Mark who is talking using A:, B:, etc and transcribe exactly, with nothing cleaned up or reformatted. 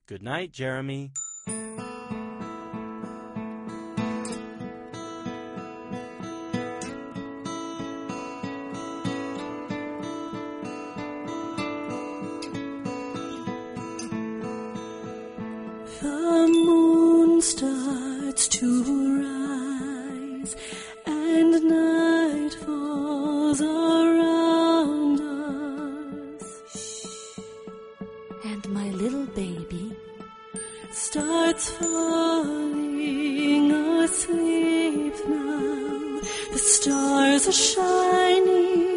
A: Good night, Jeremy.
B: The moon starts to rise, and night falls around us.
C: And my little baby
B: starts falling asleep now. The stars are shining